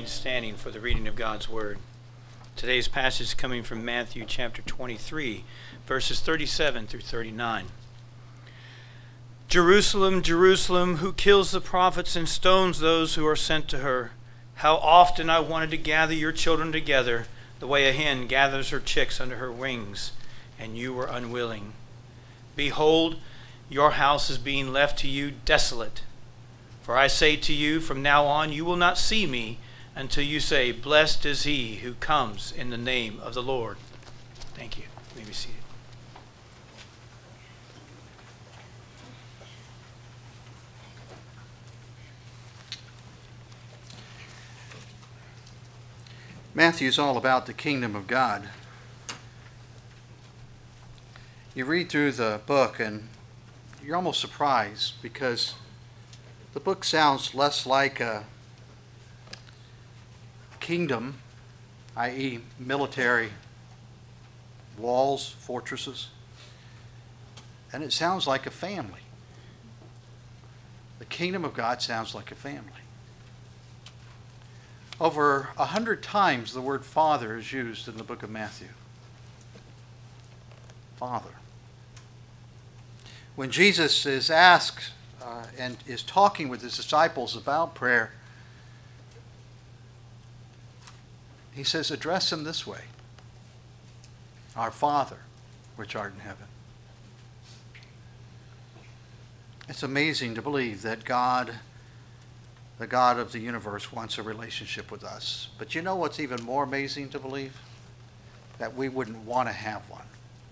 remain standing for the reading of God's Word. Today's passage is coming from Matthew chapter 23, verses 37 through 39. Jerusalem, Jerusalem, who kills the prophets and stones those who are sent to her. How often I wanted to gather your children together, the way a hen gathers her chicks under her wings, and you were unwilling. Behold, your house is being left to you desolate. For I say to you, from now on you will not see me until you say, Blessed is he who comes in the name of the Lord. Thank you. You may be seated. Matthew's all about the kingdom of God. You read through the book and you're almost surprised because the book sounds less like a kingdom, i.e. military walls, fortresses, and it sounds like a family. The kingdom of God sounds like a family. Over 100 times the word Father is used in the book of Matthew. Father. When Jesus is asked and is talking with his disciples about prayer, he says, address him this way. Our Father, which art in heaven. It's amazing to believe that God, the God of the universe, wants a relationship with us. But you know what's even more amazing to believe? That we wouldn't want to have one.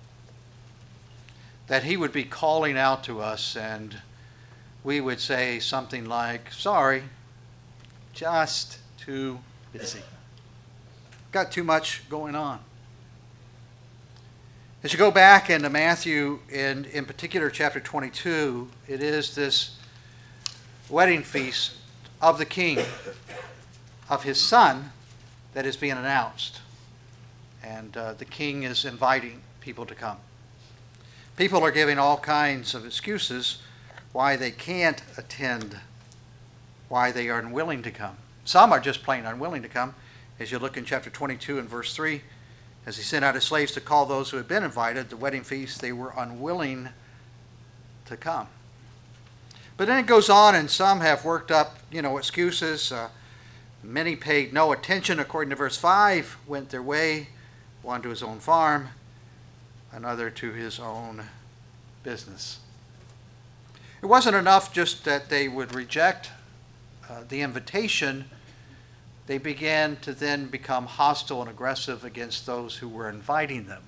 That he would be calling out to us and we would say something like, sorry, just too busy. Got too much going on. As you go back into Matthew, and in particular chapter 22, it is this wedding feast of the king, of his son, that is being announced. And the king is inviting people to come. People are giving all kinds of excuses why they can't attend, why they are unwilling to come. Some are just plain unwilling to come. As you look in chapter 22 and verse 3, as he sent out his slaves to call those who had been invited, the wedding feast, they were unwilling to come. But then it goes on, and some have worked up, excuses. Many paid no attention, according to verse 5, went their way, one to his own farm, another to his own business. It wasn't enough just that they would reject the invitation. They began to then become hostile and aggressive against those who were inviting them.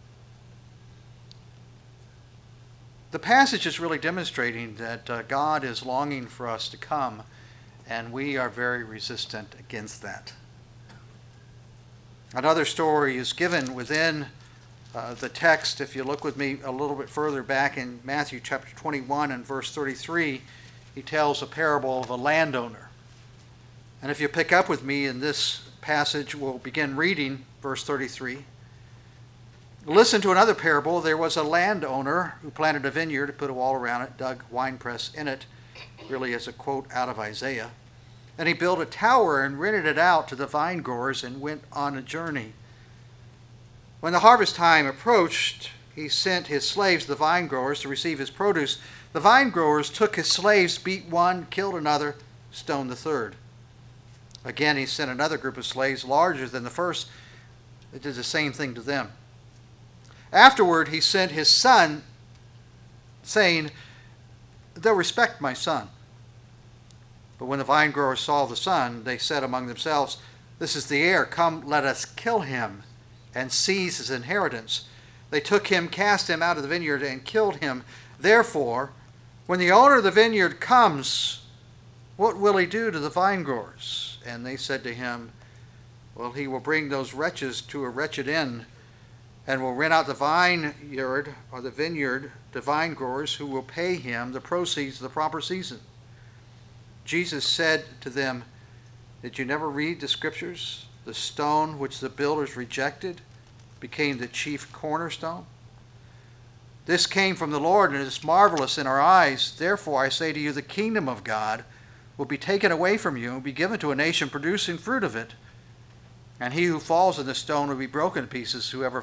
The passage is really demonstrating that God is longing for us to come, and we are very resistant against that. Another story is given within the text. If you look with me a little bit further back in Matthew chapter 21 and verse 33, he tells a parable of a landowner. And if you pick up with me in this passage, we'll begin reading verse 33. Listen to another parable. There was a landowner who planted a vineyard, put a wall around it, dug winepress in it, really as a quote out of Isaiah. And he built a tower and rented it out to the vine growers and went on a journey. When the harvest time approached, he sent his slaves, the vine growers, to receive his produce. The vine growers took his slaves, beat one, killed another, stoned the third. Again, he sent another group of slaves larger than the first. They did the same thing to them. Afterward, he sent his son, saying, they'll respect my son. But when the vine growers saw the son, they said among themselves, this is the heir. Come, let us kill him and seize his inheritance. They took him, cast him out of the vineyard, and killed him. Therefore, when the owner of the vineyard comes, what will he do to the vine growers? And they said to him, well, he will bring those wretches to a wretched end, and will rent out the vineyard or the vineyard to vine growers who will pay him the proceeds of the proper season. Jesus said to them, did you never read the scriptures? The stone which the builders rejected became the chief cornerstone. This came from the Lord and is marvelous in our eyes. Therefore I say to you, the kingdom of God will be taken away from you and will be given to a nation producing fruit of it. And he who falls in the stone will be broken to pieces. Whomever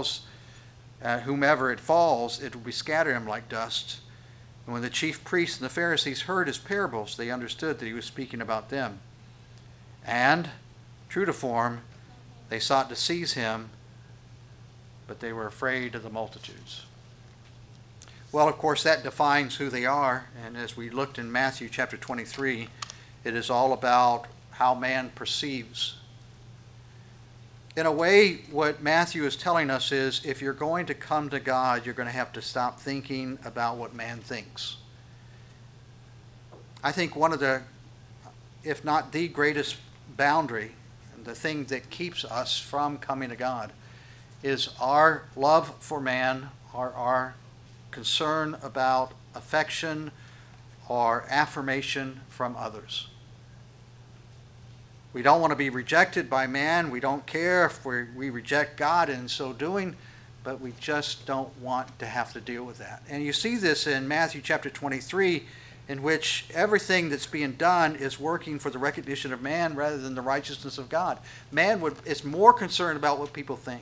it falls, it will be scattering him like dust. And when the chief priests and the Pharisees heard his parables, they understood that he was speaking about them. And, true to form, they sought to seize him, but they were afraid of the multitudes. Well, of course, that defines who they are. And as we looked in Matthew chapter 23, it is all about how man perceives. In a way, what Matthew is telling us is if you're going to come to God, you're going to have to stop thinking about what man thinks. I think one of the, if not the greatest boundary, the thing that keeps us from coming to God, is our love for man, or our concern about affection or affirmation from others. We don't want to be rejected by man. We don't care if we reject God in so doing, but we just don't want to have to deal with that. And you see this in Matthew chapter 23, in which everything that's being done is working for the recognition of man rather than the righteousness of God. Man is more concerned about what people think.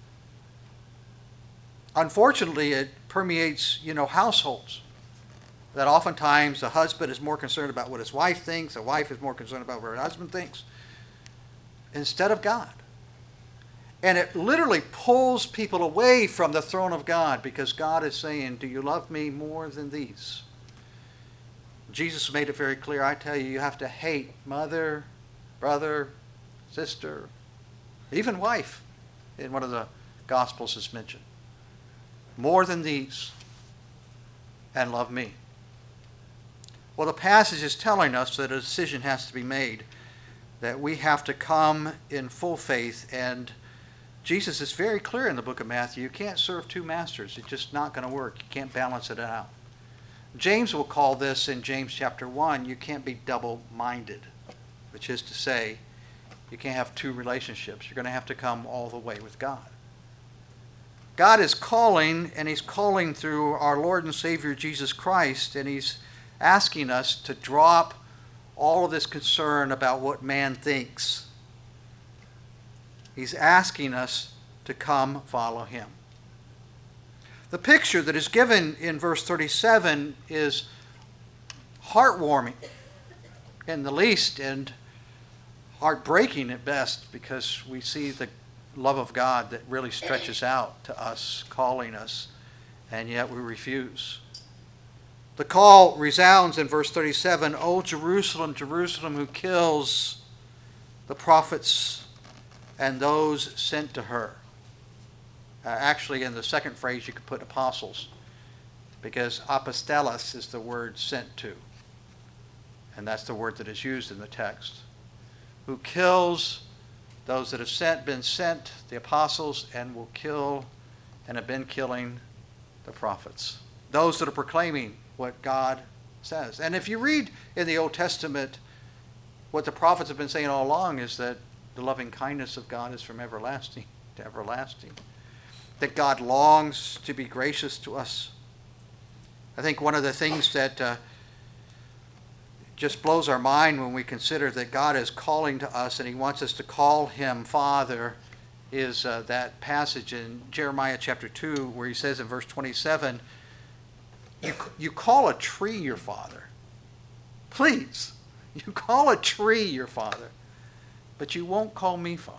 Unfortunately, it permeates, households. That oftentimes the husband is more concerned about what his wife thinks, the wife is more concerned about what her husband thinks, instead of God. And it literally pulls people away from the throne of God, because God is saying, do you love me more than these? Jesus made it very clear. I tell you, you have to hate mother, brother, sister, even wife, in one of the Gospels is mentioned, more than these, and love me. Well, the passage is telling us that a decision has to be made, that we have to come in full faith. And Jesus is very clear in the book of Matthew. You can't serve two masters. It's just not going to work. You can't balance it out. James will call this in James chapter 1, you can't be double-minded, which is to say, you can't have two relationships. You're going to have to come all the way with God. God is calling, and he's calling through our Lord and Savior Jesus Christ, and he's asking us to drop all of this concern about what man thinks. He's asking us to come follow him. The picture that is given in verse 37 is heartwarming in the least and heartbreaking at best, because we see the love of God that really stretches out to us, calling us, and yet we refuse. The call resounds in verse 37, O Jerusalem, Jerusalem, who kills the prophets and those sent to her. Actually, in the second phrase, you could put apostles, because apostelos is the word sent to. And that's the word that is used in the text. Who kills those that have been sent, the apostles, and will kill and have been killing the prophets. Those that are proclaiming what God says. And if you read in the Old Testament, what the prophets have been saying all along is that the loving kindness of God is from everlasting to everlasting. That God longs to be gracious to us. I think one of the things that just blows our mind when we consider that God is calling to us and he wants us to call him Father is that passage in Jeremiah chapter 2 where he says in verse 27, you call a tree your father. Please, you call a tree your father, but you won't call me Father.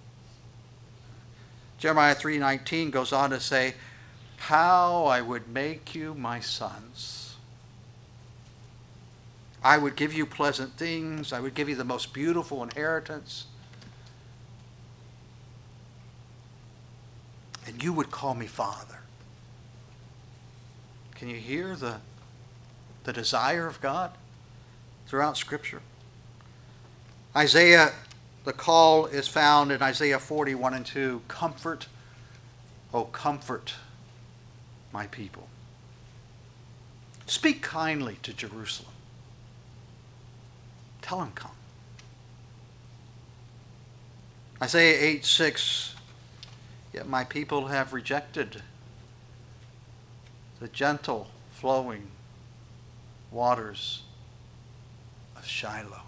Jeremiah 3:19 goes on to say, how I would make you my sons. I would give you pleasant things. I would give you the most beautiful inheritance. And you would call me Father. Can you hear the desire of God throughout Scripture? Isaiah, the call is found in Isaiah 40:1 and 2. Comfort, oh comfort my people. Speak kindly to Jerusalem. Tell him come. Isaiah 8:6. Yet my people have rejected the gentle flowing waters of Shiloh.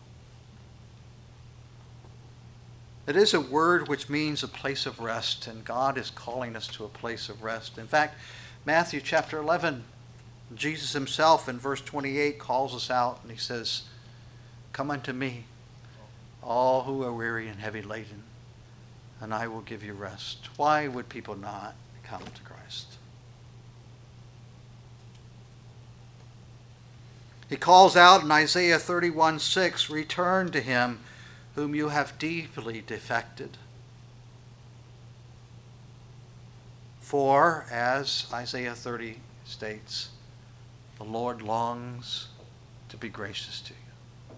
It is a word which means a place of rest, and God is calling us to a place of rest. In fact, Matthew chapter 11, Jesus himself in verse 28 calls us out and he says, "Come unto me, all who are weary and heavy laden, and I will give you rest." Why would people not come to Christ? He calls out in Isaiah 31:6, "Return to him whom you have deeply defected." For, as Isaiah 30 states, the Lord longs to be gracious to you.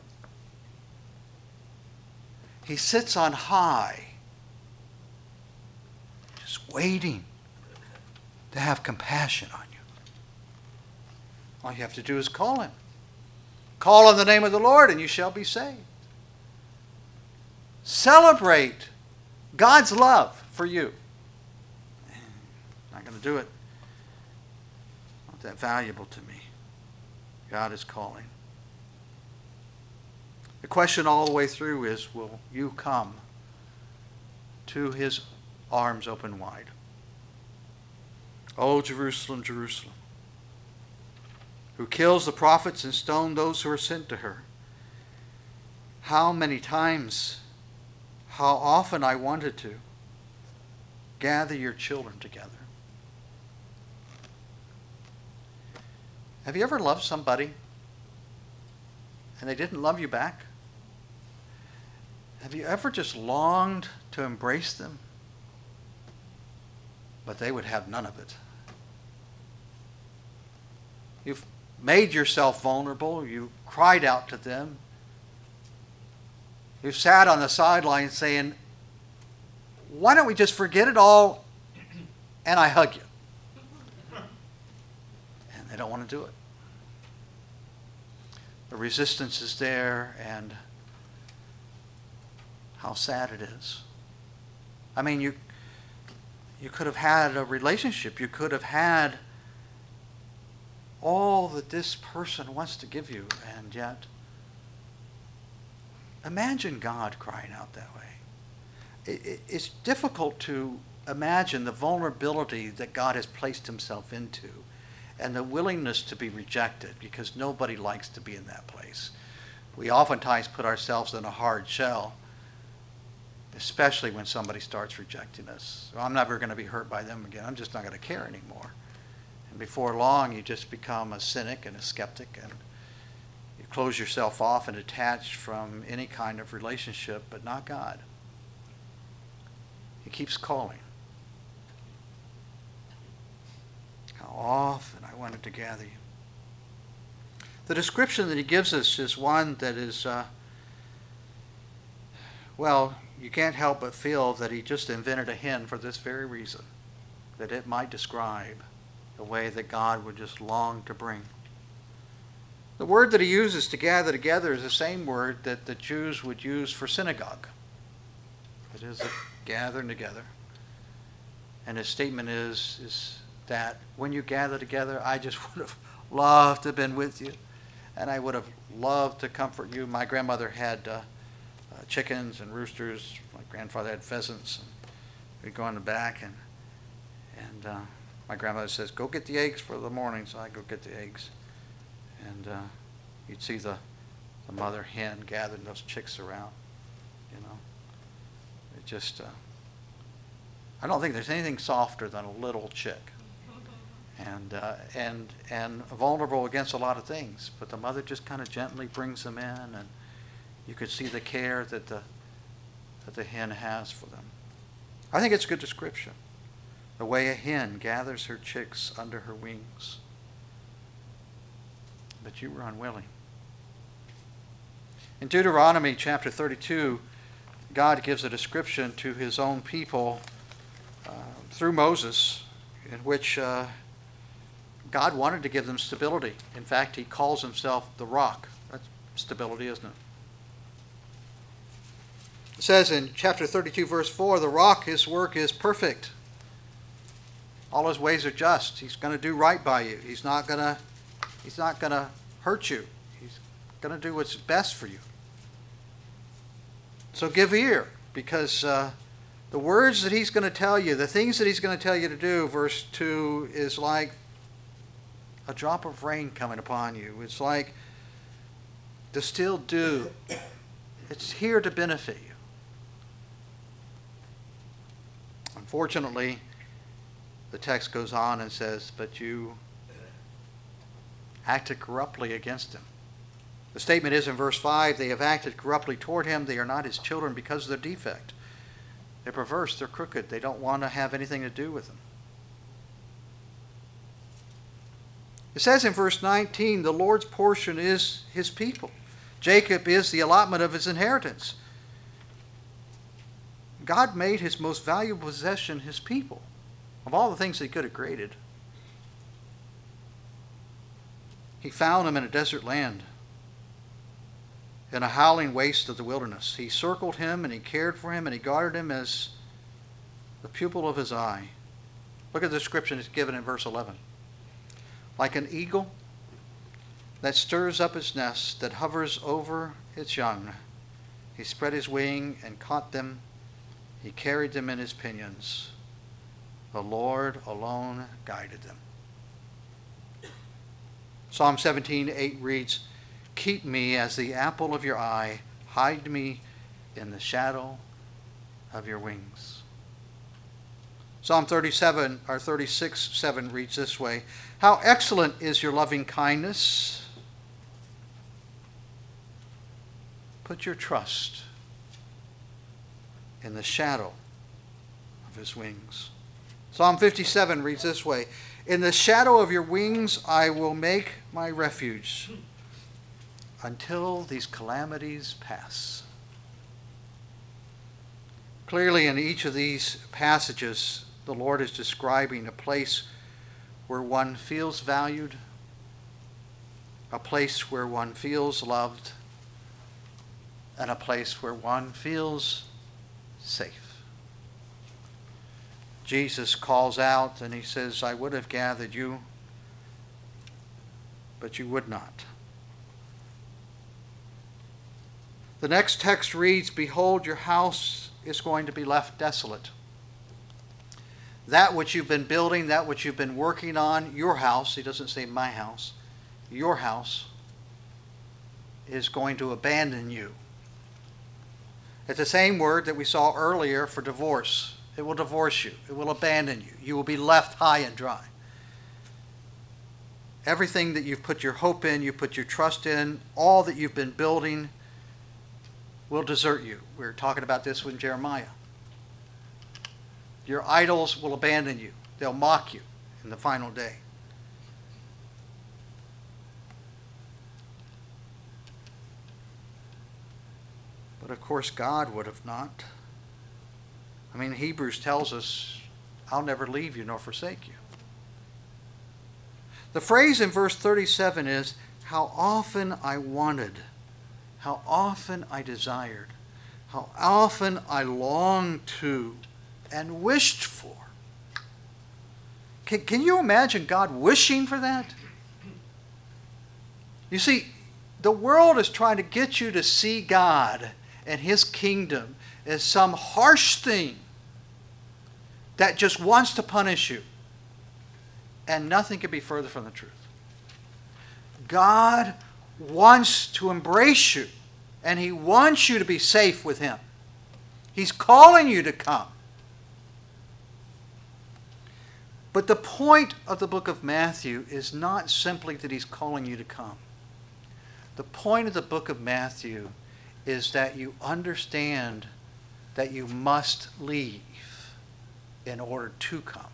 He sits on high, just waiting to have compassion on you. All you have to do is call him. Call on the name of the Lord and you shall be saved. Celebrate God's love for you. Not going to do it. Not that valuable to me. God is calling. The question all the way through is, will you come to his arms open wide? O Jerusalem, Jerusalem, who kills the prophets and stones those who are sent to her. How many times, how often I wanted to gather your children together. Have you ever loved somebody and they didn't love you back? Have you ever just longed to embrace them, but they would have none of it? You've made yourself vulnerable. You cried out to them. You've sat on the sideline saying, "Why don't we just forget it all and I hug you?" And they don't want to do it. The resistance is there, and how sad it is. I mean, you could have had a relationship. You could have had all that this person wants to give you, and yet imagine God crying out that way. It's difficult to imagine the vulnerability that God has placed himself into and the willingness to be rejected, because nobody likes to be in that place. We oftentimes put ourselves in a hard shell, especially when somebody starts rejecting us. So I'm never going to be hurt by them again. I'm just not going to care anymore. And before long, you just become a cynic and a skeptic, and you close yourself off and detach from any kind of relationship, but not God. He keeps calling. How often I wanted to gather you. The description that he gives us is one that is, you can't help but feel that he just invented a hymn for this very reason, that it might describe the way that God would just long to bring. The word that he uses to gather together is the same word that the Jews would use for synagogue. It is a gathering together. And his statement is that when you gather together, I just would have loved to have been with you, and I would have loved to comfort you. My grandmother had chickens and roosters. My grandfather had pheasants. And we'd go in the back, and my grandmother says, "Go get the eggs for the morning," so I go get the eggs. And you'd see the mother hen gathering those chicks around, It just, I don't think there's anything softer than a little chick. And vulnerable against a lot of things. But the mother just kind of gently brings them in, and you could see the care that the hen has for them. I think it's a good description. The way a hen gathers her chicks under her wings. But you were unwilling. In Deuteronomy chapter 32, God gives a description to his own people through Moses, in which God wanted to give them stability. In fact, he calls himself the rock. That's stability, isn't it? It says in chapter 32, verse 4, the rock, his work is perfect. All his ways are just. He's going to do right by you. He's not going to hurt you. He's going to do what's best for you. So give ear, because the words that he's going to tell you, the things that he's going to tell you to do, verse 2, is like a drop of rain coming upon you. It's like distilled dew. It's here to benefit you. Unfortunately, the text goes on and says, but you acted corruptly against him. The statement is in verse 5, they have acted corruptly toward him. They are not his children because of their defect. They're perverse, they're crooked. They don't want to have anything to do with him. It says in verse 19, the Lord's portion is his people. Jacob is the allotment of his inheritance. God made his most valuable possession his people. Of all the things he could have created, he found him in a desert land, in a howling waste of the wilderness. He circled him and he cared for him and he guarded him as the pupil of his eye. Look at the description that's given in verse 11. Like an eagle that stirs up its nest, that hovers over its young, he spread his wing and caught them. He carried them in his pinions. The Lord alone guided them. Psalm 17:8 reads, keep me as the apple of your eye. Hide me in the shadow of your wings. Psalm 36:7 reads this way, how excellent is your loving kindness. Put your trust in the shadow of his wings. Psalm 57 reads this way, in the shadow of your wings I will make my refuge until these calamities pass. Clearly in each of these passages, the Lord is describing a place where one feels valued, a place where one feels loved, and a place where one feels safe. Jesus calls out and he says, I would have gathered you, but you would not. The next text reads, behold, your house is going to be left desolate. That which you've been building, that which you've been working on, your house, he doesn't say my house, your house is going to abandon you. It's the same word that we saw earlier for divorce. It will divorce you. It will abandon you. You will be left high and dry. Everything that you've put your hope in, you put your trust in, all that you've been building will desert you. We were talking about this with Jeremiah. Your idols will abandon you. They'll mock you in the final day. But of course, God would have not. I mean, Hebrews tells us, I'll never leave you nor forsake you. The phrase in verse 37 is, how often I wanted, how often I desired, how often I longed to and wished for. Can you imagine God wishing for that? You see, the world is trying to get you to see God and his kingdom as some harsh thing that just wants to punish you. And nothing could be further from the truth. God wants to embrace you, and he wants you to be safe with him. He's calling you to come. But the point of the book of Matthew is not simply that he's calling you to come. The point of the book of Matthew is that you understand that you must leave in order to come.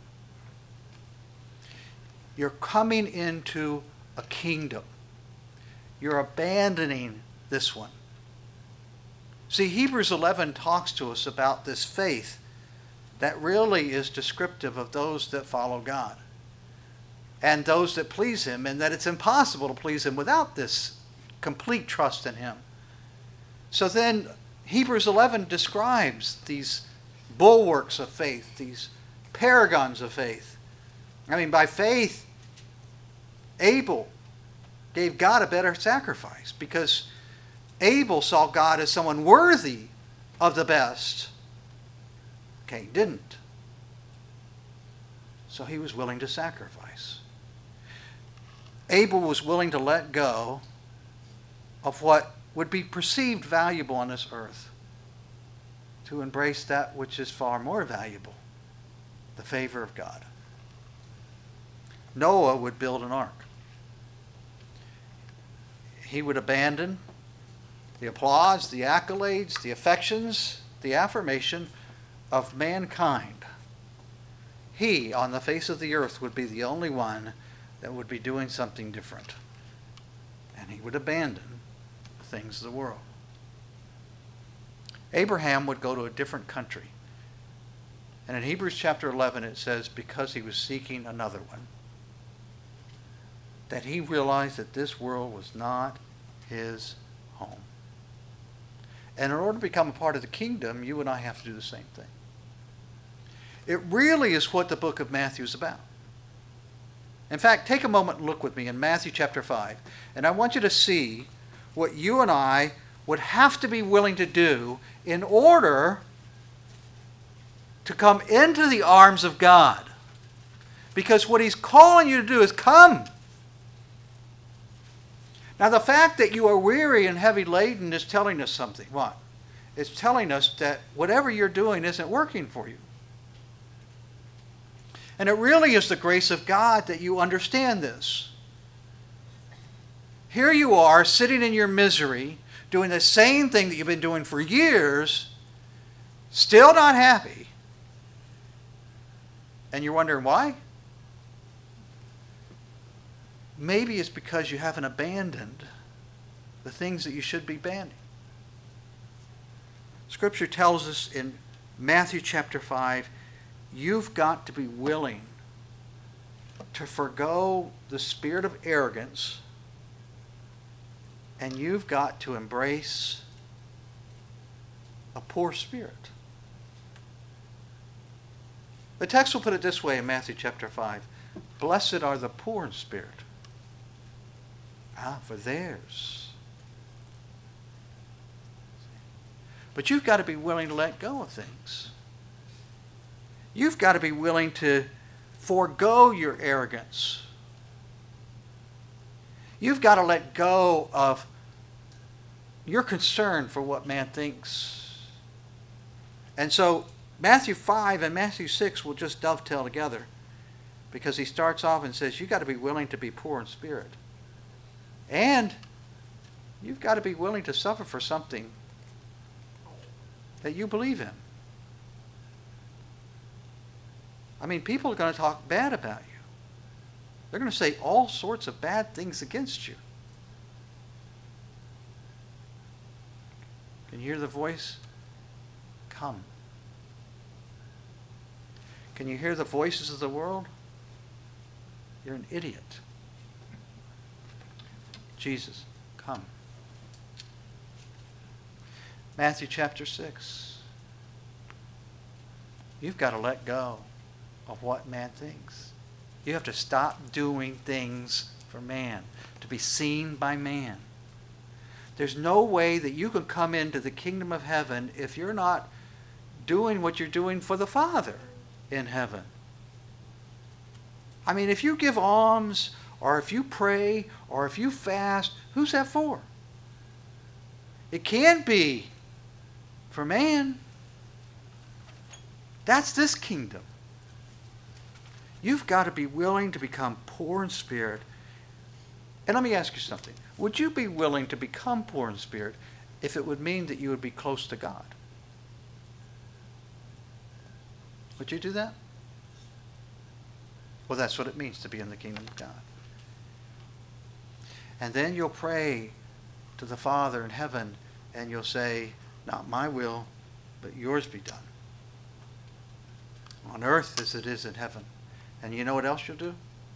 You're coming into a kingdom. You're abandoning this one. See, Hebrews 11 talks to us about this faith that really is descriptive of those that follow God and those that please him, and that it's impossible to please him without this complete trust in him. So then Hebrews 11 describes these bulwarks of faith, these paragons of faith. I mean, by faith, Abel gave God a better sacrifice because Abel saw God as someone worthy of the best. Cain didn't. So he was willing to sacrifice. Abel was willing to let go of what would be perceived valuable on this earth to embrace that which is far more valuable, the favor of God. Noah would build an ark. He would abandon the applause, the accolades, the affections, the affirmation of mankind. He, on the face of the earth, would be the only one that would be doing something different. And he would abandon the things of the world. Abraham would go to a different country. And in Hebrews chapter 11 it says, because he was seeking another one, that he realized that this world was not his home. And in order to become a part of the kingdom, you and I have to do the same thing. It really is what the book of Matthew is about. In fact, take a moment and look with me in Matthew chapter 5. And I want you to see what you and I would have to be willing to do in order to come into the arms of God. Because what he's calling you to do is come. Now, the fact that you are weary and heavy laden is telling us something. What? It's telling us that whatever you're doing isn't working for you. And it really is the grace of God that you understand this. Here you are, sitting in your misery, doing the same thing that you've been doing for years, still not happy. And you're wondering why? Maybe it's because you haven't abandoned the things that you should be abandoning. Scripture tells us in Matthew chapter 5, you've got to be willing to forgo the spirit of arrogance, and you've got to embrace a poor spirit. The text will put it this way in Matthew chapter 5. Blessed are the poor in spirit. For theirs. But you've got to be willing to let go of things. You've got to be willing to forego your arrogance. You've got to let go of your concern for what man thinks. And so Matthew 5 and Matthew 6 will just dovetail together, because he starts off and says you've got to be willing to be poor in spirit. And you've got to be willing to suffer for something that you believe in. I mean, people are going to talk bad about you. They're going to say all sorts of bad things against you. Can you hear the voice? Come. Can you hear the voices of the world? You're an idiot. Jesus, come. Matthew chapter 6. You've got to let go of what man thinks. You have to stop doing things for man, to be seen by man. There's no way that you can come into the kingdom of heaven if you're not doing what you're doing for the Father in heaven. I mean, if you give alms, or if you pray, or if you fast, who's that for? It can't be for man. That's this kingdom. You've got to be willing to become poor in spirit. And let me ask you something. Would you be willing to become poor in spirit if it would mean that you would be close to God? Would you do that? Well, that's what it means to be in the kingdom of God. And then you'll pray to the Father in heaven, and you'll say, not my will, but yours be done. On earth as it is in heaven. And you know what else you'll do?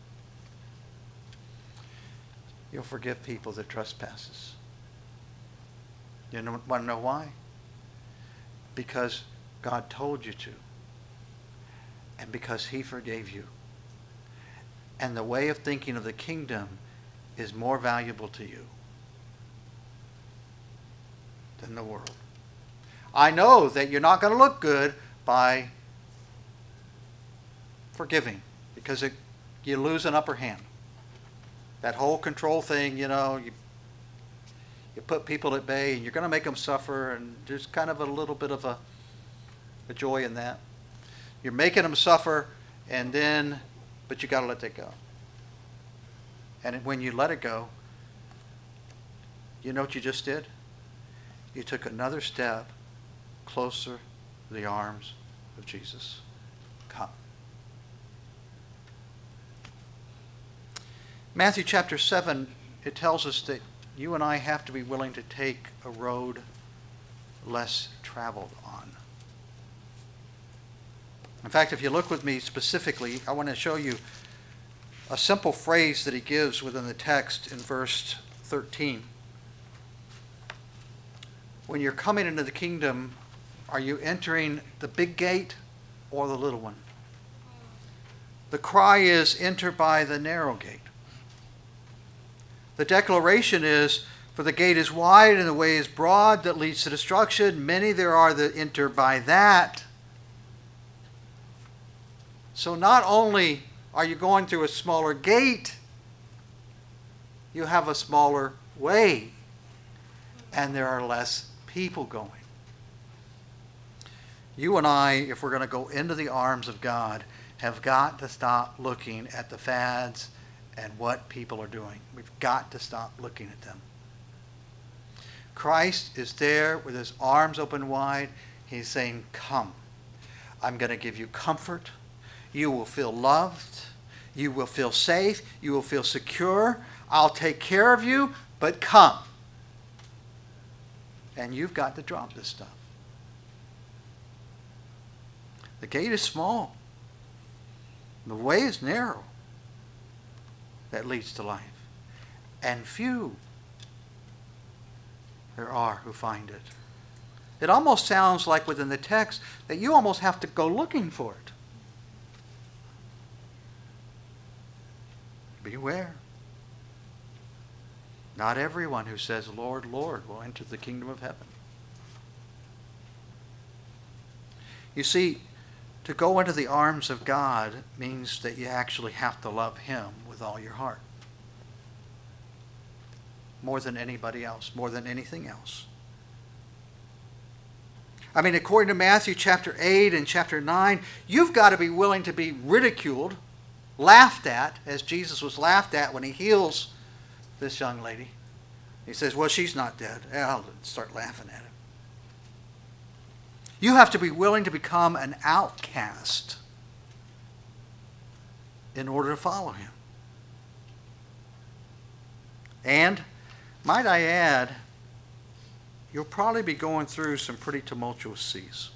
You'll forgive people that trespasses. You want to know why? Because God told you to. And because he forgave you. And the way of thinking of the kingdom is more valuable to you than the world. I know that you're not going to look good by forgiving, because you lose an upper hand. That whole control thing, you put people at bay and you're going to make them suffer, and there's kind of a little bit of a joy in that. You're making them suffer, but you got to let that go. And when you let it go, you know what you just did? You took another step closer to the arms of Jesus. Come. Matthew chapter 7, it tells us that you and I have to be willing to take a road less traveled on. In fact, if you look with me specifically, I want to show you a simple phrase that he gives within the text in verse 13. When you're coming into the kingdom, are you entering the big gate or the little one? The cry is, enter by the narrow gate. The declaration is, for the gate is wide and the way is broad that leads to destruction. Many there are that enter by that. So not only are you going through a smaller gate, you have a smaller way, and there are less people going. You and I, if we're going to go into the arms of God, have got to stop looking at the fads and what people are doing. We've got to stop looking at them. Christ is there with his arms open wide. He's saying, come. I'm going to give you comfort. You will feel loved. You will feel safe. You will feel secure. I'll take care of you, but come. And you've got to drop this stuff. The gate is small. The way is narrow that leads to life. And few there are who find it. It almost sounds like within the text that you almost have to go looking for it. Beware. Not everyone who says, Lord, Lord, will enter the kingdom of heaven. You see, to go into the arms of God means that you actually have to love him with all your heart. More than anybody else, more than anything else. I mean, according to Matthew chapter 8 and chapter 9, you've got to be willing to be ridiculed, laughed at, as Jesus was laughed at when he heals this young lady. He says, well, she's not dead. I'll start laughing at him. You have to be willing to become an outcast in order to follow him. And, might I add, you'll probably be going through some pretty tumultuous seas.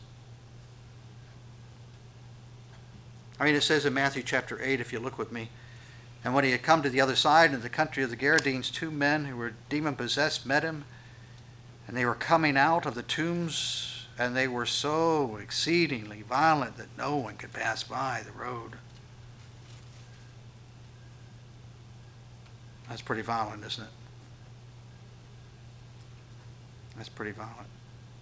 I mean, it says in Matthew chapter 8, if you look with me, and when he had come to the other side in the country of the Gerasenes, 2 men who were demon-possessed met him, and they were coming out of the tombs, and they were so exceedingly violent that no one could pass by the road. That's pretty violent, isn't it? That's pretty violent.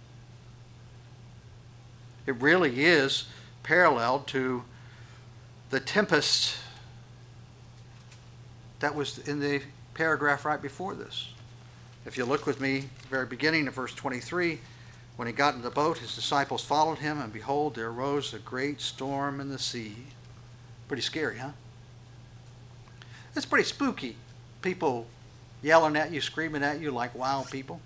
It really is parallel to the tempest that was in the paragraph right before this. If you look with me at the very beginning of verse 23, when he got in the boat, his disciples followed him, and behold, there arose a great storm in the sea. Pretty scary, huh? It's pretty spooky. People yelling at you, screaming at you like wild people.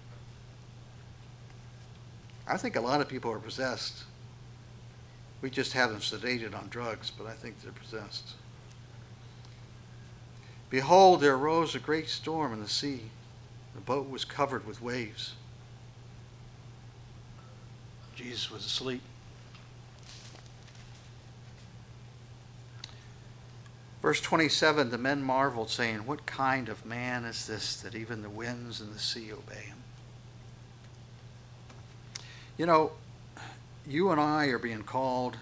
I think a lot of people are possessed. We just have them sedated on drugs, but I think they're possessed. Behold, there arose a great storm in the sea. The boat was covered with waves. Jesus was asleep. Verse 27, the men marveled, saying, what kind of man is this that even the winds and the sea obey him? You know, you and I are being called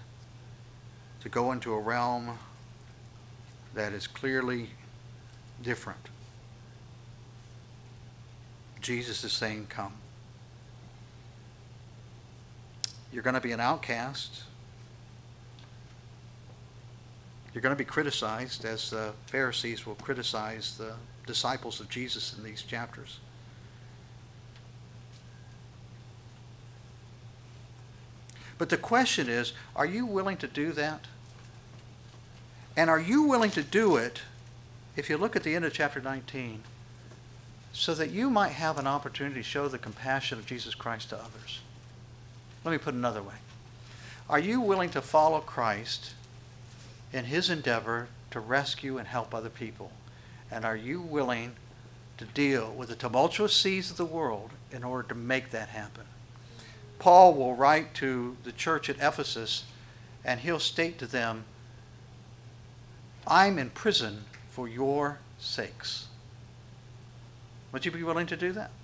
to go into a realm that is clearly different Jesus is saying, come. You're going to be an outcast. You're going to be criticized, as the Pharisees will criticize the disciples of Jesus in these chapters. But the question is, are you willing to do that? And are you willing to do it, if you look at the end of chapter 19, so that you might have an opportunity to show the compassion of Jesus Christ to others? Let me put it another way. Are you willing to follow Christ in his endeavor to rescue and help other people? And are you willing to deal with the tumultuous seas of the world in order to make that happen? Paul will write to the church at Ephesus, and he'll state to them, I'm in prison for your sakes. Would you be willing to do that?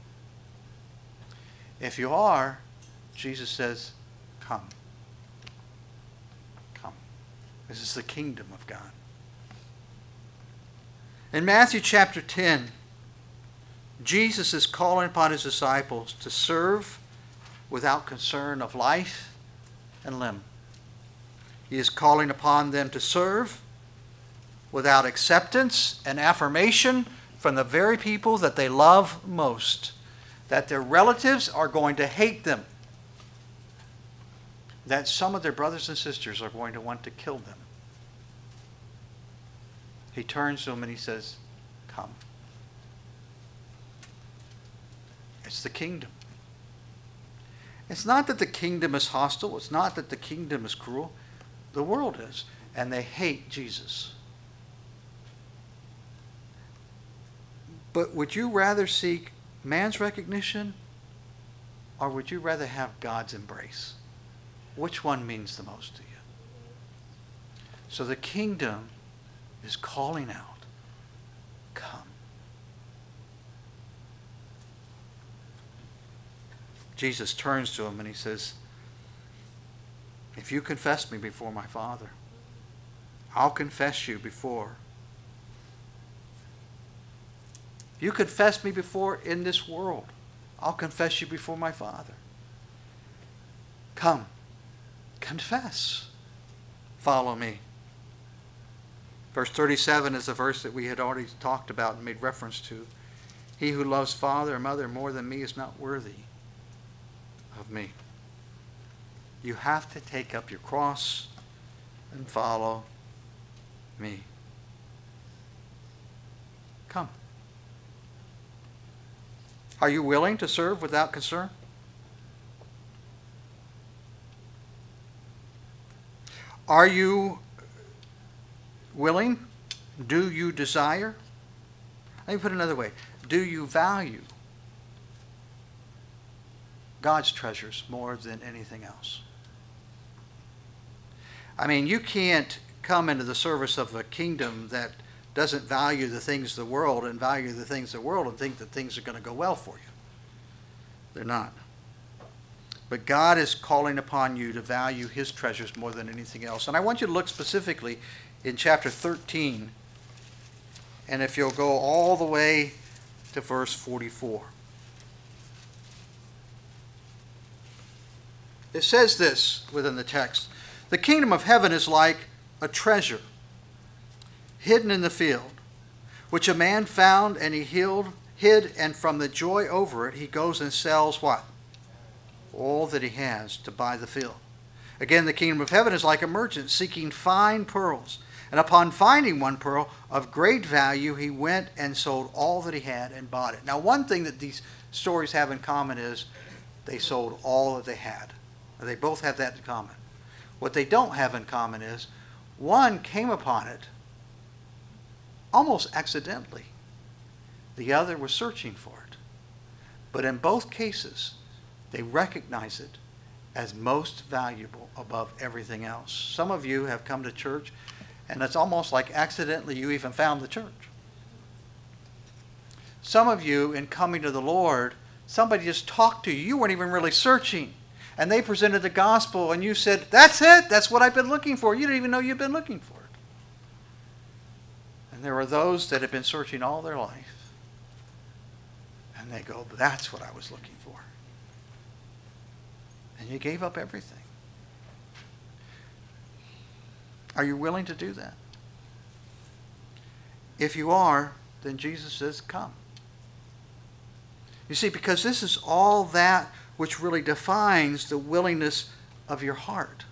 If you are, Jesus says, come. Come. This is the kingdom of God. In Matthew chapter 10, Jesus is calling upon his disciples to serve without concern of life and limb. He is calling upon them to serve without acceptance and affirmation from the very people that they love most, that their relatives are going to hate them, that some of their brothers and sisters are going to want to kill them. He turns to them and he says, come. It's the kingdom. It's not that the kingdom is hostile. It's not that the kingdom is cruel. The world is. And they hate Jesus. But would you rather seek man's recognition, or would you rather have God's embrace? Which one means the most to you? So the kingdom is calling out, come. Jesus turns to him and he says, if you confess me before my Father, I'll confess you before. If you confess me before in this world, I'll confess you before my Father. Come, confess. Follow me. Verse 37 is a verse that we had already talked about and made reference to. He who loves father or mother more than me is not worthy of me. You have to take up your cross and follow me. Come. Are you willing to serve without concern? Are you willing? Do you desire? Let me put it another way. Do you value God's treasures more than anything else? I mean, you can't come into the service of a kingdom that doesn't value the things of the world and value the things of the world and think that things are going to go well for you. They're not. But God is calling upon you to value his treasures more than anything else. And I want you to look specifically in chapter 13. And if you'll go all the way to verse 44. It says this within the text. The kingdom of heaven is like a treasure hidden in the field, which a man found and he hid, and from the joy over it, he goes and sells what? All that he has to buy the field. Again, the kingdom of heaven is like a merchant seeking fine pearls. And upon finding one pearl of great value, he went and sold all that he had and bought it. Now, one thing that these stories have in common is they sold all that they had. They both have that in common. What they don't have in common is one came upon it almost accidentally. The other was searching for it. But in both cases, they recognize it as most valuable above everything else. Some of you have come to church, and it's almost like accidentally you even found the church. Some of you, in coming to the Lord, somebody just talked to you. You weren't even really searching. And they presented the gospel, and you said, that's it. That's what I've been looking for. You didn't even know you've been looking for it. And there were those that had been searching all their life. And they go, that's what I was looking for. And you gave up everything. Are you willing to do that? If you are, then Jesus says, come. You see, because this is all that which really defines the willingness of your heart.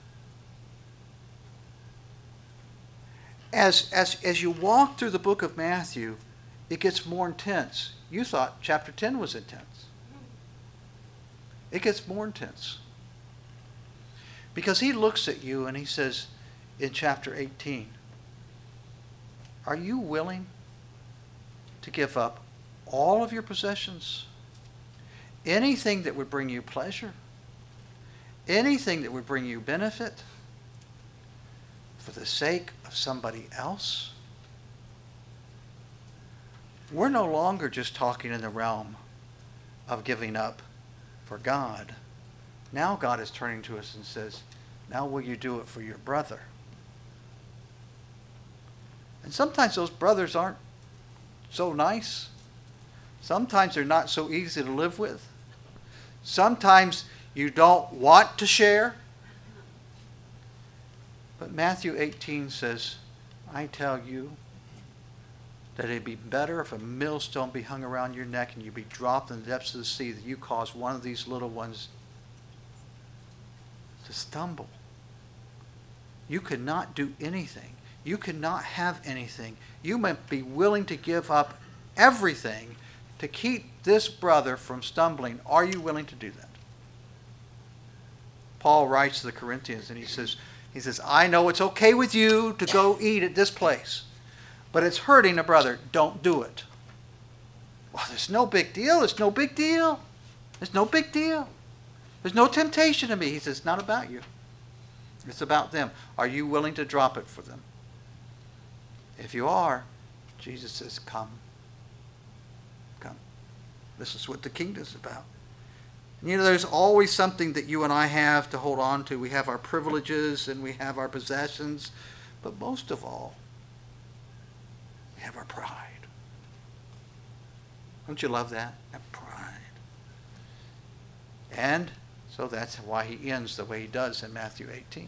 As you walk through the book of Matthew, it gets more intense. You thought chapter 10 was intense. It gets more intense. Because he looks at you and he says in chapter 18, are you willing to give up all of your possessions? Anything that would bring you pleasure? Anything that would bring you benefit? For the sake of somebody else? We're no longer just talking in the realm of giving up for God. Now God is turning to us and says, now will you do it for your brother? And sometimes those brothers aren't so nice. Sometimes they're not so easy to live with. Sometimes you don't want to share. But Matthew 18 says, I tell you that it'd be better if a millstone be hung around your neck and you be dropped in the depths of the sea, that you cause one of these little ones to stumble. You could not do anything. You could not have anything. You might be willing to give up everything to keep this brother from stumbling. Are you willing to do that? Paul writes to the Corinthians and he says, I know it's okay with you to go eat at this place, but it's hurting a brother. Don't do it. Well, there's no big deal. It's no big deal. There's no big deal. There's no temptation to me. He says, it's not about you. It's about them. Are you willing to drop it for them? If you are, Jesus says, come. Come. This is what the kingdom is about. You know, there's always something that you and I have to hold on to. We have our privileges and we have our possessions. But most of all, we have our pride. Don't you love that? That pride. And so that's why he ends the way he does in Matthew 18.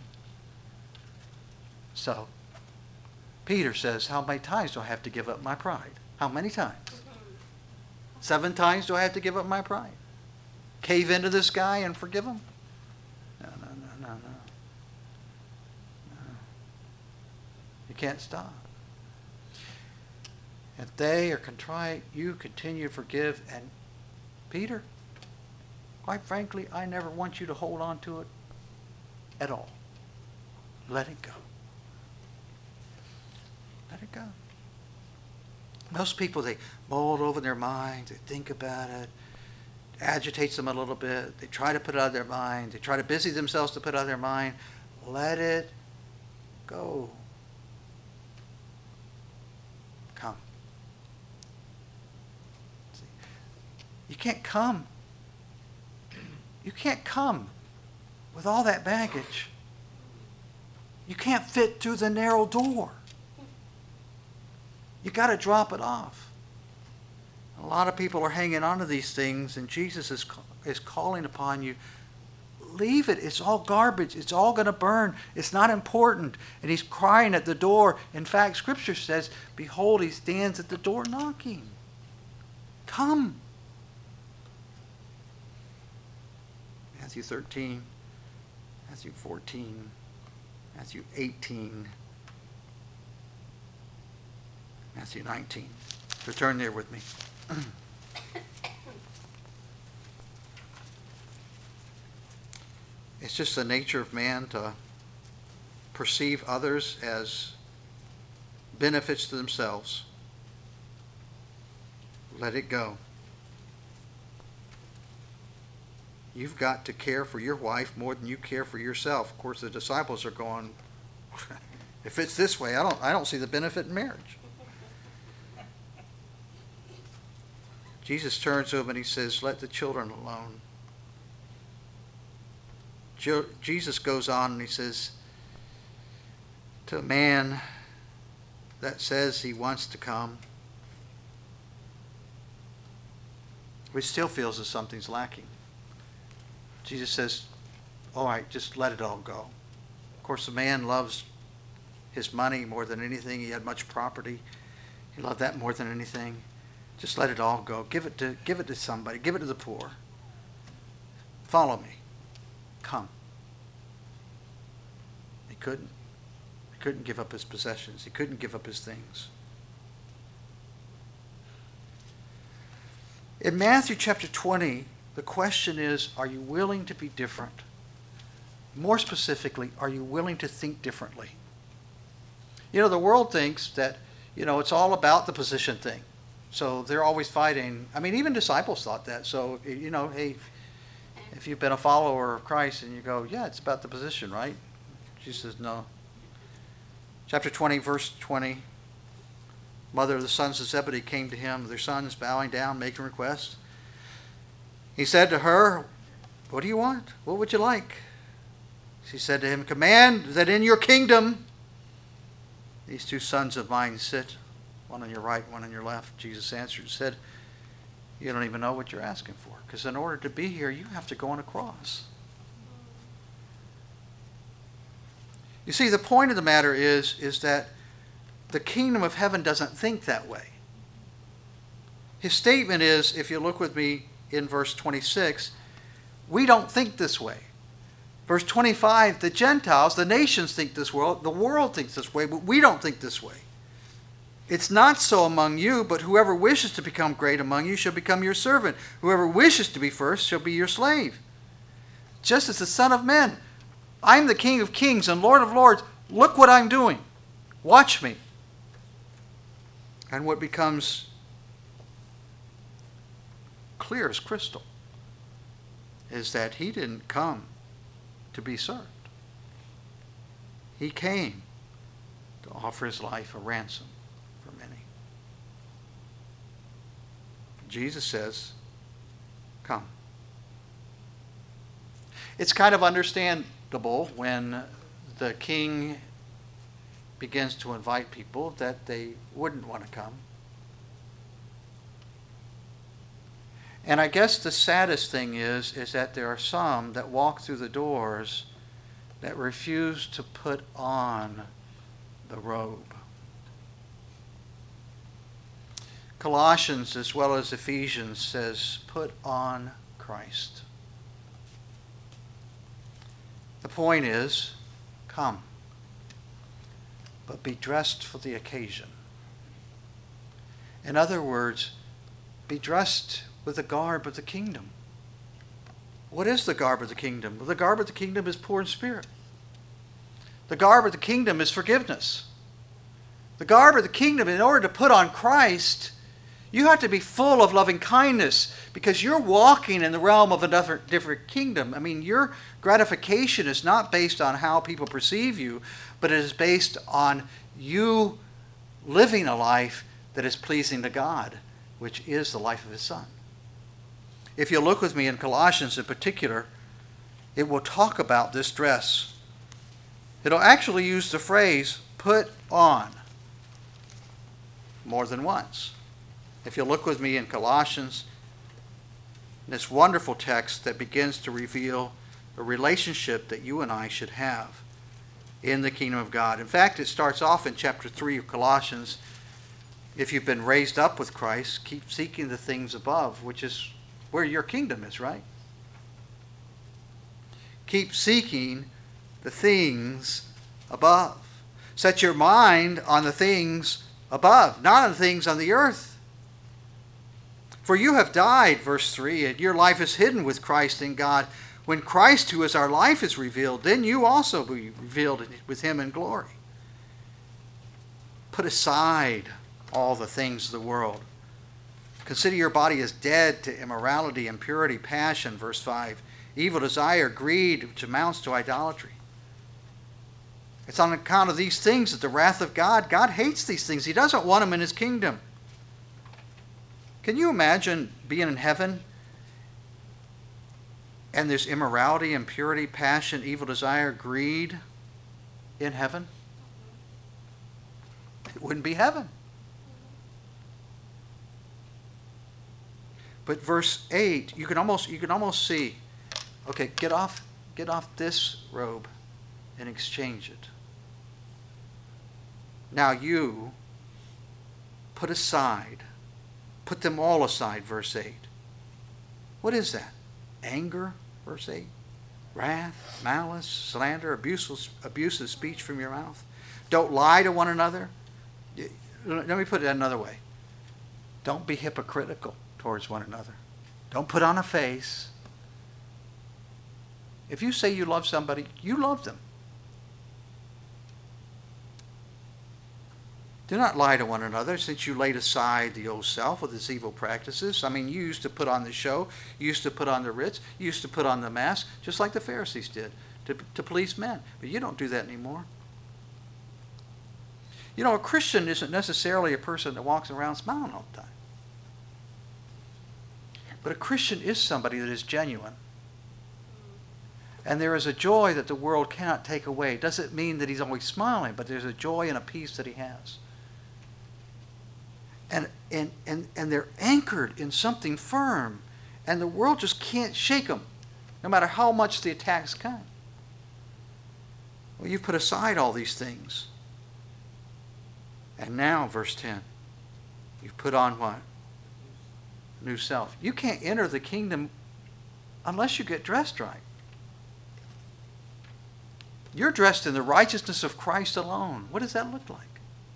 So, Peter says, how many times do I have to give up my pride? How many times? 7 times do I have to give up my pride? Cave into this guy and forgive him? No. You can't stop. If they are contrite, you continue to forgive. And Peter, quite frankly, I never want you to hold on to it at all. Let it go. Let it go. Most people, they mull it over in their minds. They think about it. It agitates them a little bit. They try to put it out of their mind. They try to busy themselves to put it out of their mind. Let it go. Come. See, you can't come. You can't come with all that baggage. You can't fit through the narrow door. You got to drop it off. A lot of people are hanging on to these things, and Jesus is calling upon you. Leave it. It's all garbage. It's all going to burn. It's not important. And he's crying at the door. In fact, Scripture says, behold, he stands at the door knocking. Come. Matthew 13, Matthew 14, Matthew 18, Matthew 19. So turn there with me. It's just the nature of man to perceive others as benefits to themselves. Let it go. You've got to care for your wife more than you care for yourself. Of course, the disciples are going, if it's this way, I don't see the benefit in marriage. Jesus turns to him and he says, let the children alone. Jesus goes on and he says, to a man that says he wants to come, which still feels that something's lacking. Jesus says, all right, just let it all go. Of course, the man loves his money more than anything. He had much property. He loved that more than anything. Just let it all go. Give it to somebody. Give it to the poor. Follow me. Come. He couldn't. He couldn't give up his possessions. He couldn't give up his things. In Matthew chapter 20, the question is, are you willing to be different? More specifically, are you willing to think differently? You know, the world thinks that, it's all about the position thing. So they're always fighting. I mean, even disciples thought that. So, hey, if you've been a follower of Christ and you go, yeah, it's about the position, right? Jesus says, no. Chapter 20, verse 20. Mother of the sons of Zebedee came to him, their sons bowing down, making requests. He said to her, what do you want? What would you like? She said to him, command that in your kingdom these two sons of mine sit, one on your right, one on your left. Jesus answered and said, you don't even know what you're asking for, because in order to be here, you have to go on a cross. You see, the point of the matter is that the kingdom of heaven doesn't think that way. His statement is, if you look with me in verse 26, we don't think this way. Verse 25, the Gentiles, the nations think this way, the world thinks this way, but we don't think this way. It's not so among you, but whoever wishes to become great among you shall become your servant. Whoever wishes to be first shall be your slave. Just as the Son of Man, I'm the King of kings and Lord of lords. Look what I'm doing. Watch me. And what becomes clear as crystal is that he didn't come to be served. He came to offer his life a ransom for many. Jesus says, come. It's kind of understandable when the king begins to invite people that they wouldn't want to come. And I guess the saddest thing is that there are some that walk through the doors that refuse to put on the robe. Colossians as well as Ephesians says, put on Christ. The point is, come, but be dressed for the occasion. In other words, be dressed with the garb of the kingdom. What is the garb of the kingdom? Well, the garb of the kingdom is poor in spirit. The garb of the kingdom is forgiveness. The garb of the kingdom, in order to put on Christ, you have to be full of loving kindness because you're walking in the realm of a different kingdom. I mean, your gratification is not based on how people perceive you, but it is based on you living a life that is pleasing to God, which is the life of his Son. If you look with me in Colossians in particular, it will talk about this dress. It'll actually use the phrase, put on, more than once. If you look with me in Colossians, this wonderful text that begins to reveal a relationship that you and I should have in the kingdom of God. In fact, it starts off in chapter 3 of Colossians. If you've been raised up with Christ, keep seeking the things above, which is where your kingdom is, right? Keep seeking the things above. Set your mind on the things above, not on the things on the earth. For you have died, verse 3, and your life is hidden with Christ in God. When Christ, who is our life, is revealed, then you also will be revealed with him in glory. Put aside all the things of the world. Consider your body as dead to immorality, impurity, passion, verse 5, evil desire, greed, which amounts to idolatry. It's on account of these things that the wrath of God hates these things. He doesn't want them in his kingdom. Can you imagine being in heaven and there's immorality, impurity, passion, evil desire, greed in heaven? It wouldn't be heaven. But verse 8, you can almost see, okay, get off this robe and exchange it. Now you put them all aside, verse 8. What is that? Anger, verse 8. Wrath, malice, slander, abusive speech from your mouth. Don't lie to one another. Let me put it another way. Don't be hypocritical towards one another. Don't put on a face. If you say you love somebody, you love them. Do not lie to one another, since you laid aside the old self with its evil practices. I mean, you used to put on the show, you used to put on the ritz, you used to put on the mask, just like the Pharisees did, to please men. But you don't do that anymore. You know, a Christian isn't necessarily a person that walks around smiling all the time. But a Christian is somebody that is genuine. And there is a joy that the world cannot take away. It doesn't mean that he's always smiling, but there's a joy and a peace that he has. And they're anchored in something firm. And the world just can't shake them, no matter how much the attacks come. Well, you put aside all these things. And now, verse 10, you've put on what? New self. You can't enter the kingdom unless you get dressed right. You're dressed in the righteousness of Christ alone. What does that look like?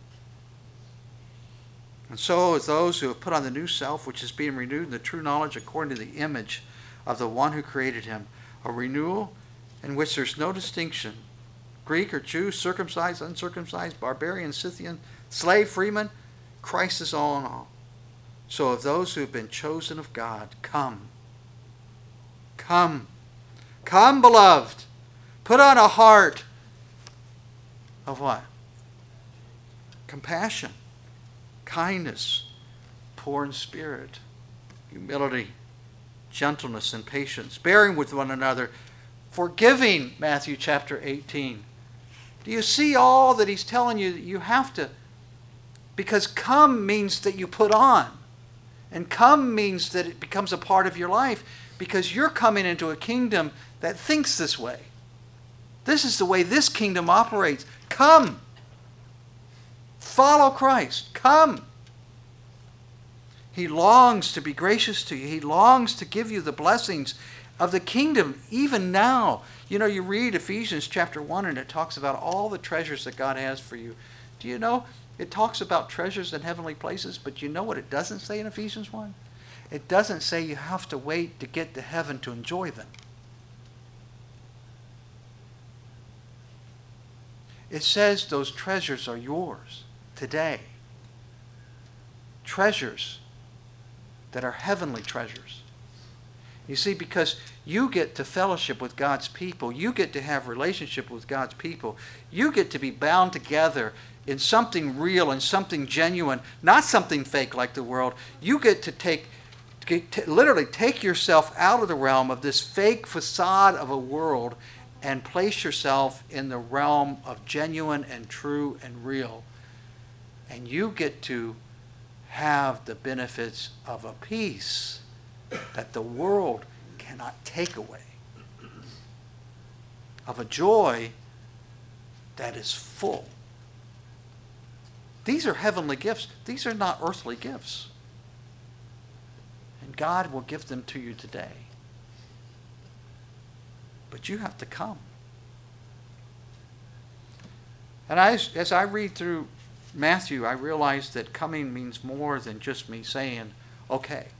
And so as those who have put on the new self, which is being renewed in the true knowledge according to the image of the one who created him, a renewal in which there's no distinction, Greek or Jew, circumcised, uncircumcised, barbarian, Scythian, slave, freeman, Christ is all in all. So of those who have been chosen of God, come, beloved, put on a heart of what? Compassion, kindness, poor in spirit, humility, gentleness, and patience, bearing with one another, forgiving, Matthew chapter 18. Do you see all that he's telling you that you have to? Because come means that you put on. And come means that it becomes a part of your life, because you're coming into a kingdom that thinks this way. This is the way this kingdom operates. Come. Follow Christ. Come. He longs to be gracious to you. He longs to give you the blessings of the kingdom even now. You know, you read Ephesians chapter 1 and it talks about all the treasures that God has for you. Do you know? It talks about treasures in heavenly places, but you know what it doesn't say in Ephesians 1? It doesn't say you have to wait to get to heaven to enjoy them. It says those treasures are yours today. Treasures that are heavenly treasures. You see, because you get to fellowship with God's people. You get to have relationship with God's people. You get to be bound together in something real and something genuine, not something fake like the world. You get to literally take yourself out of the realm of this fake facade of a world and place yourself in the realm of genuine and true and real. And you get to have the benefits of a peace that the world cannot take away, of a joy that is full. These are heavenly gifts. These are not earthly gifts. And God will give them to you today. But you have to come. And as I read through Matthew, I realize that coming means more than just me saying, okay.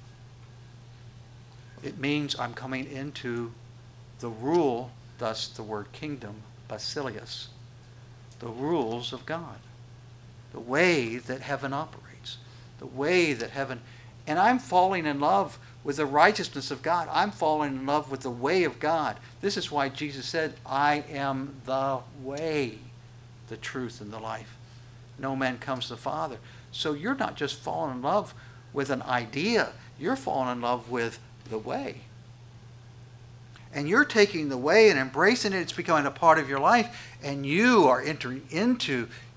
It means I'm coming into the rule, thus the word kingdom, basileus, the rules of God, the way that heaven operates, the way that heaven, and I'm falling in love with the righteousness of God. I'm falling in love with the way of God. This is why Jesus said, I am the way, the truth, and the life. No man comes to the Father. So you're not just falling in love with an idea. You're falling in love with the way. And you're taking the way and embracing it. It's becoming a part of your life. And you are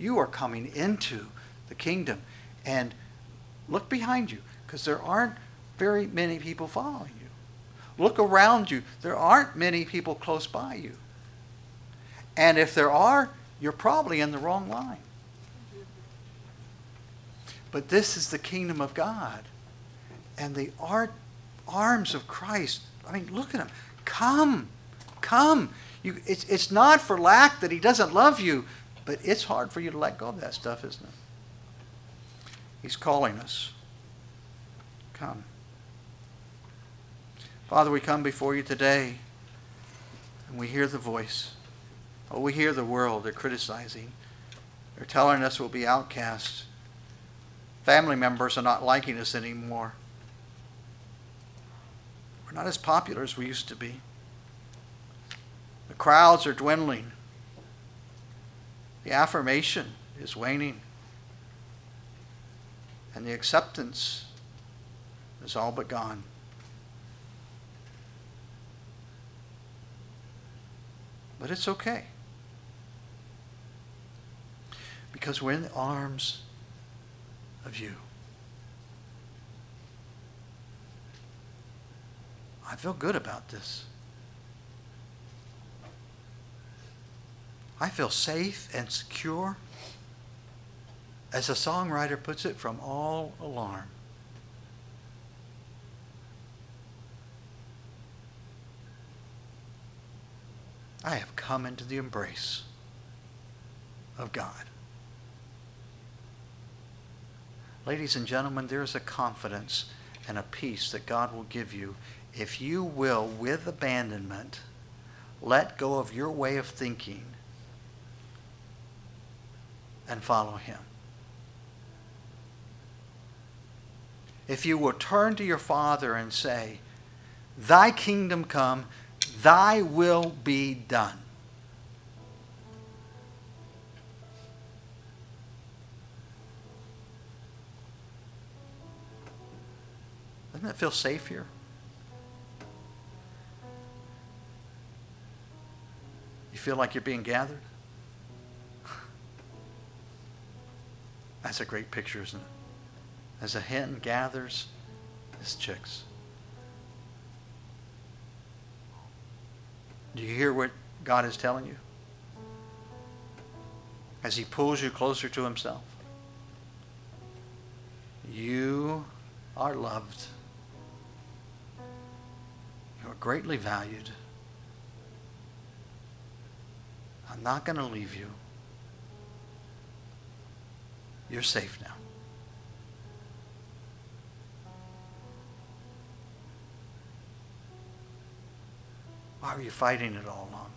coming into the kingdom. And look behind you, because there aren't very many people following you. Look around you. There aren't many people close by you. And if there are, you're probably in the wrong line. But this is the kingdom of God. And the arms of Christ, I mean, look at him. Come. It's not for lack that he doesn't love you, but it's hard for you to let go of that stuff, isn't it? He's calling us. Come. Father, we come before you today, and we hear the voice. Oh, we hear the world. They're criticizing. They're telling us we'll be outcasts. Family members are not liking us anymore. We're not as popular as we used to be. The crowds are dwindling. The affirmation is waning. And the acceptance is all but gone. But it's okay. Because we're in the arms of you. I feel good about this. I feel safe and secure, as a songwriter puts it, from all alarm. I have come into the embrace of God. Ladies and gentlemen, there is a confidence and a peace that God will give you if you will, with abandonment, let go of your way of thinking and follow him. If you will turn to your Father and say, thy kingdom come, thy will be done. Doesn't that feel safe here? You feel like you're being gathered? That's a great picture, isn't it? As a hen gathers his chicks. Do you hear what God is telling you? As he pulls you closer to himself. You are loved. You are greatly valued. I'm not going to leave you. You're safe now. Why were you fighting it all along?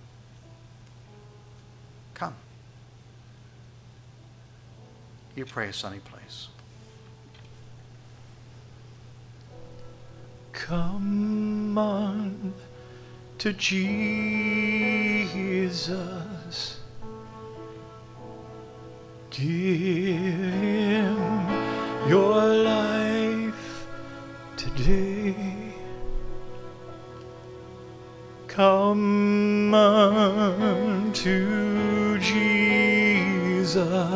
Come. You pray a sunny place. Come on to Jesus. Give him your life today. Come on to Jesus.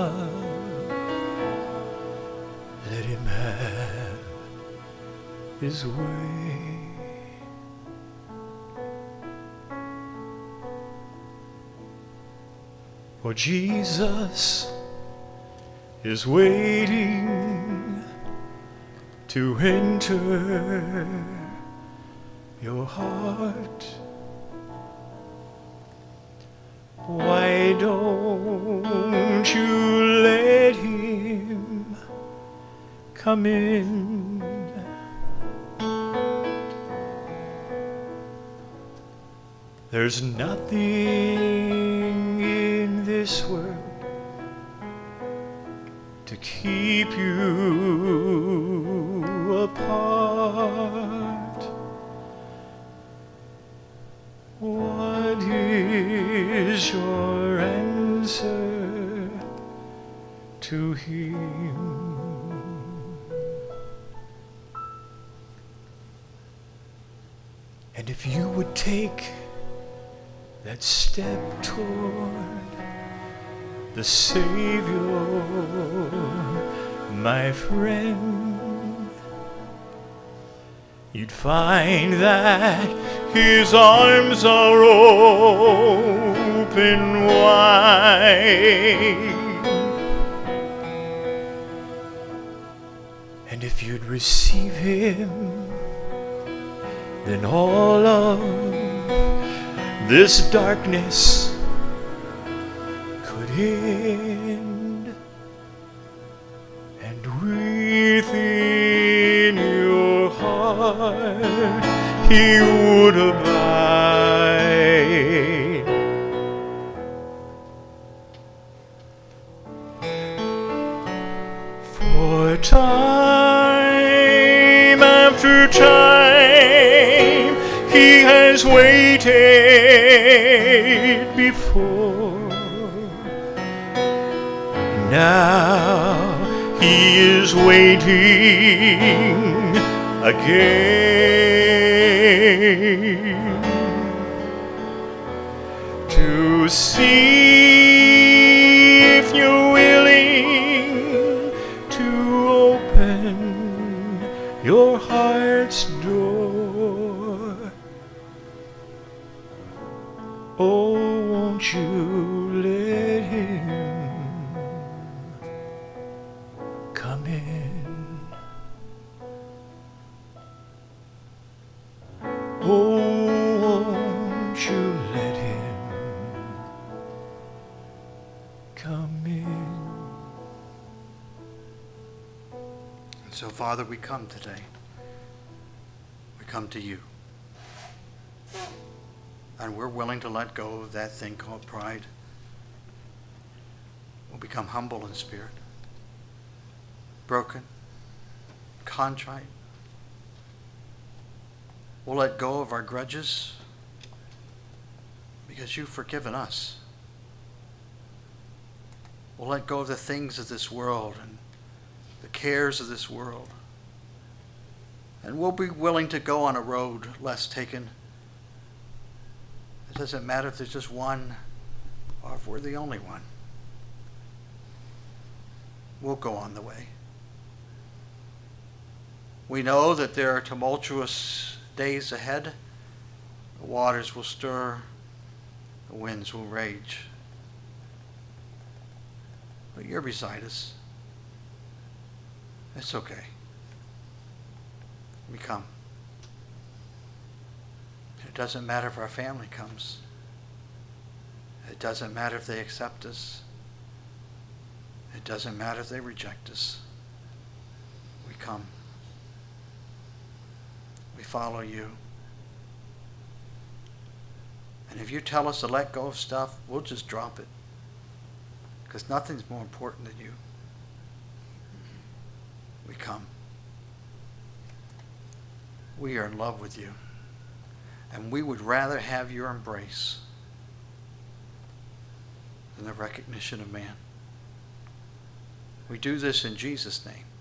Let him have his way. For Jesus is waiting to enter your heart. Why don't you let him come in? There's nothing in this world to keep you apart. What is your answer to him? And if you would take that step toward the Savior, my friend, you'd find that his arms are open wide. And if you'd receive him, then all of this darkness could end, and within your heart he would abide. For time after time he has waited before. Now he is waiting again to see if you're willing to open your heart's door. Oh, won't you let him come in? Oh, won't you let him come in? And so, Father, we come today. We come to you. And we're willing to let go of that thing called pride. We'll become humble in spirit, broken, contrite. We'll let go of our grudges because you've forgiven us. We'll let go of the things of this world and the cares of this world. And we'll be willing to go on a road less taken. It doesn't matter if there's just one or if we're the only one. We'll go on the way. We know that there are tumultuous days ahead. The waters will stir, the winds will rage. But you're beside us. It's okay. We come. It doesn't matter if our family comes. It doesn't matter if they accept us. It doesn't matter if they reject us. We come. We follow you. And if you tell us to let go of stuff, we'll just drop it. Because nothing's more important than you. We come. We are in love with you. And we would rather have your embrace than the recognition of man. We do this in Jesus' name.